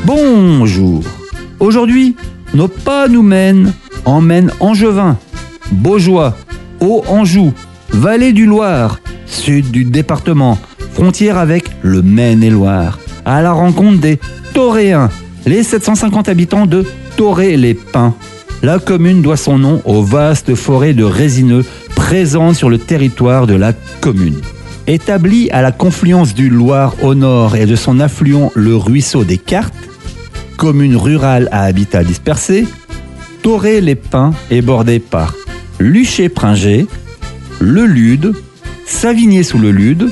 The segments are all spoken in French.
Bonjour. Aujourd'hui, nos pas nous emmènent Angevin, Baugeois, Haut-Anjou, vallée du Loir, sud du département, frontière avec le Maine-et-Loire, à la rencontre des Toréens, les 750 habitants de Thoré-les-Pins. La commune doit son nom aux vastes forêts de résineux présentes sur le territoire de la commune. Établie à la confluence du Loir au nord et de son affluent le ruisseau des Cartes, commune rurale à habitat dispersé, Thoré-les-Pins est bordée par Luché-Pringé, Le Lude, Savigné-sous-le-Lude,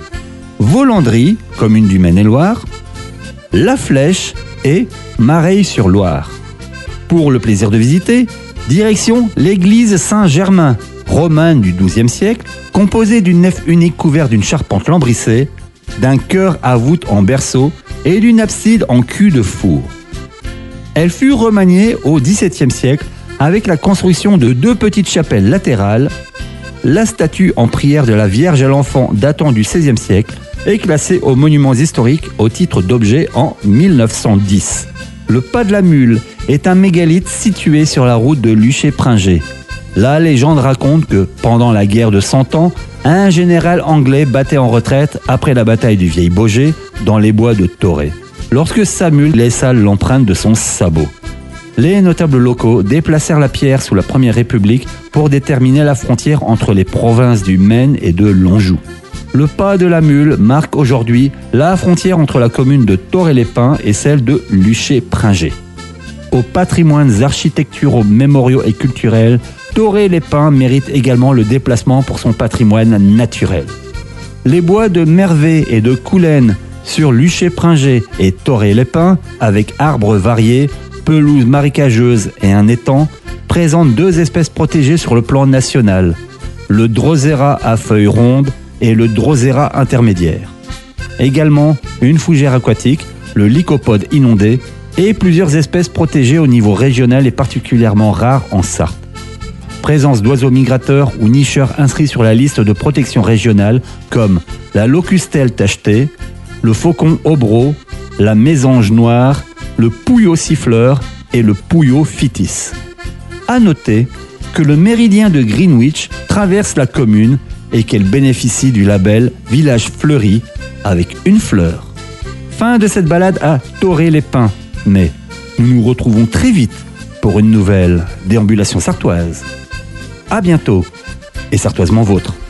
Volandry, commune du Maine-et-Loire, La Flèche et Mareil-sur-Loire. Pour le plaisir de visiter, direction l'église Saint-Germain, romane du XIIe siècle, composée d'une nef unique couverte d'une charpente lambrissée, d'un chœur à voûte en berceau et d'une abside en cul de four. Elle fut remaniée au XVIIe siècle avec la construction de 2 petites chapelles latérales. La statue en prière de la Vierge à l'Enfant datant du XVIe siècle est classée aux monuments historiques au titre d'objet en 1910. Le Pas de la Mule est un mégalithe situé sur la route de Luché-Pringé. La légende raconte que, pendant la guerre de 100 ans, un général anglais battait en retraite après la bataille du Vieil Baugé dans les bois de Thoré, lorsque sa mule laissa l'empreinte de son sabot. Les notables locaux déplacèrent la pierre sous la Première République pour déterminer la frontière entre les provinces du Maine et de l'Anjou. Le Pas de la Mule marque aujourd'hui la frontière entre la commune de Thoré-les-Pins et celle de Luché-Pringé. Aux patrimoines architecturaux, mémoriaux et culturels, Thoré-les-Pins mérite également le déplacement pour son patrimoine naturel. Les bois de Mervé et de Coulaine sur Luché-Pringé et Thoré-les-Pins, avec arbres variés, pelouses marécageuses et un étang, présentent 2 espèces protégées sur le plan national, le Drosera à feuilles rondes et le Drosera intermédiaire. Également, une fougère aquatique, le lycopode inondé, et plusieurs espèces protégées au niveau régional et particulièrement rares en Sarthe. Présence d'oiseaux migrateurs ou nicheurs inscrits sur la liste de protection régionale comme la locustelle tachetée, le faucon obro, la mésange noire, le pouillot siffleur et le pouillot phytis. À noter que le méridien de Greenwich traverse la commune et qu'elle bénéficie du label Village Fleuri avec une fleur. Fin de cette balade à Thoré-les-Pins, mais nous nous retrouvons très vite pour une nouvelle déambulation sartoise. À bientôt, et sartoisement vôtre.